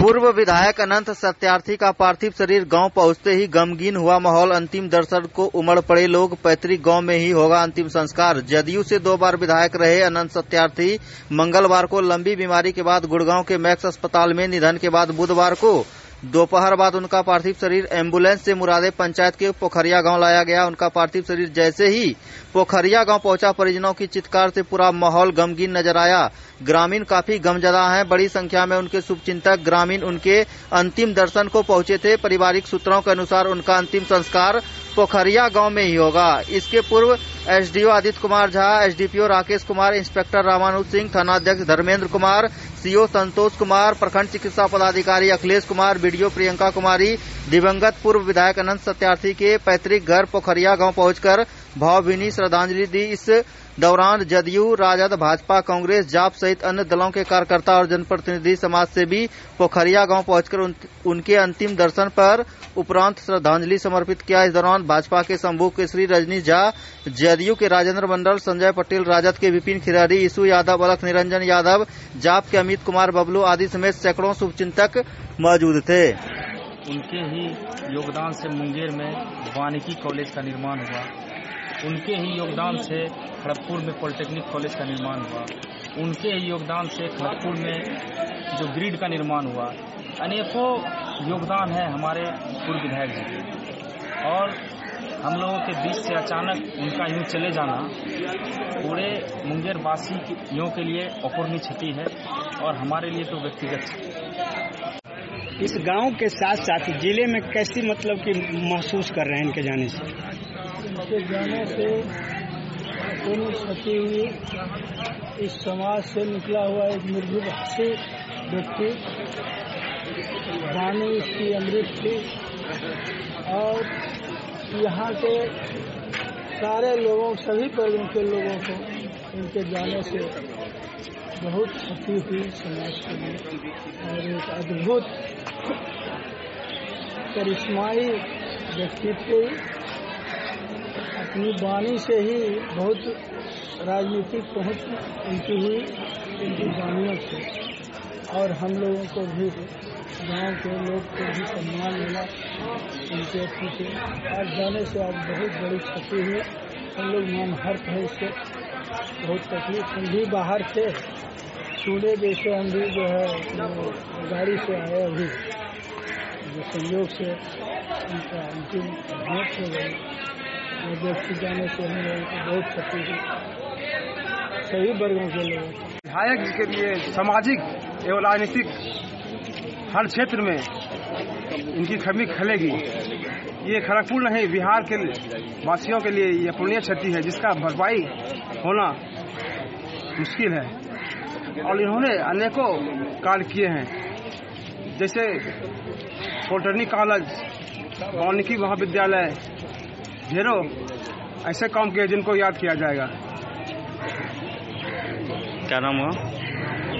पूर्व विधायक अनंत सत्यार्थी का पार्थिव शरीर गांव पहुंचते ही गमगीन हुआ माहौल। अंतिम दर्शन को उमड़ पड़े लोग। पैतृक गांव में ही होगा अंतिम संस्कार। जदयू से 2 बार विधायक रहे अनंत सत्यार्थी मंगलवार को लंबी बीमारी के बाद गुड़गांव के मैक्स अस्पताल में निधन के बाद बुधवार को दोपहर बाद उनका पार्थिव शरीर एम्बुलेंस से मुरादे पंचायत के पोखरिया गांव लाया गया। उनका पार्थिव शरीर जैसे ही पोखरिया गांव पहुंचा, परिजनों की चित्कार से पूरा माहौल गमगीन नजर आया। ग्रामीण काफी गमजदा हैं। बड़ी संख्या में उनके शुभचिंतक ग्रामीण उनके अंतिम दर्शन को पहुंचे थे। पारिवारिक सूत्रों के अनुसार उनका अंतिम संस्कार पोखरिया गांव में ही होगा। इसके पूर्व SDO Aditya Kumar Jha, SDPO Rakesh Kumar, inspector Ramanuj Singh, थानाध्यक्ष धर्मेंद्र कुमार, सीओ संतोष कुमार, प्रखंड चिकित्सा पदाधिकारी अखिलेश कुमार, बीडीओ प्रियंका कुमारी दिवंगत पूर्व विधायक अनंत सत्यार्थी के पैतृक घर पोखरिया गांव पहुंचकर भावभीनी श्रद्धांजलि दी। इस दौरान जदयू, राजद, भाजपा, कांग्रेस, जाप सहित अन्य दलों के कार्यकर्ता और जनप्रतिनिधि समाज से भी पोखरिया गांव पहुंचकर उनके अंतिम दर्शन पर उपरांत श्रद्धांजलि समर्पित किया। इस दौरान भाजपा के शंभू केसरी रजनीश झा, जदयू के राजेंद्र मंडल, संजय पटेल, राजद के विपिन खिलाड़ी, ईसु यादव, अलख निरंजन यादव, जाप के अमित कुमार बबलू आदि समेत सैकड़ों शुभचिंतक मौजूद थे। उनके ही योगदान से मुंगेर में वानिकी कॉलेज का निर्माण हुआ। उनके ही योगदान से खड़गपुर में पॉलिटेक्निक कॉलेज का निर्माण हुआ। उनके ही योगदान से खड़गपुर में जो ग्रिड का निर्माण हुआ। अनेकों योगदान है हमारे पूर्व विधायक जी के। और हम लोगों के बीच से अचानक उनका यूं चले जाना पूरे मुंगेर वासियों के लिए अपूर्णीय क्षति है और हमारे लिए तो व्यक्तिगत क्षति। इस गांव के साथ साथ जिले में कैसी मतलब कि महसूस कर रहे हैं इनके जाने से? इनके जाने से पूर्ण क्षति हुई। इस समाज से निकला हुआ एक निर्भीक व्यक्ति, वाणी इसकी अमृत थी और यहाँ के सारे लोगों, सभी वर्गों के लोगों को इनके जाने से बहुत क्षति हुई समाज के लिए। और एक अद्भुत करिश्माई व्यक्तित्व, अपनी वाणी से ही बहुत राजनीतिक पहुंच उनकी हुई, उनकी वाणियों से। और हम लोगों को भी, गांव के लोग को भी सम्मान मिला उनके पीछे। आज जाने से आज बहुत बड़ी क्षति हुई। हम लोग मनहर्ष है इससे, बहुत तकलीफ। हम भी बाहर थे, चूल्हे जैसे हम भी जो है गाड़ी से आए, अभी जो संयोग से उनका अंतिम मौत हो गई। व्यक्ति जाने से हम लोगों को बहुत क्षति हुई, सभी वर्गों के लोगों को। विधायक जी के लिए सामाजिक एवं राजनीतिक हर क्षेत्र में इनकी कमी खलेगी। ये खड़गपुर नहीं, बिहार के वासियों के लिए ये पुण्य क्षति है जिसका भरपाई होना मुश्किल है। और इन्होंने अनेकों कार्य किए हैं, जैसे पॉलिटेक्निक कॉलेज, वानिकी महाविद्यालय, ढेरों ऐसे काम किए जिनको याद किया जाएगा। क्या नाम हुआ?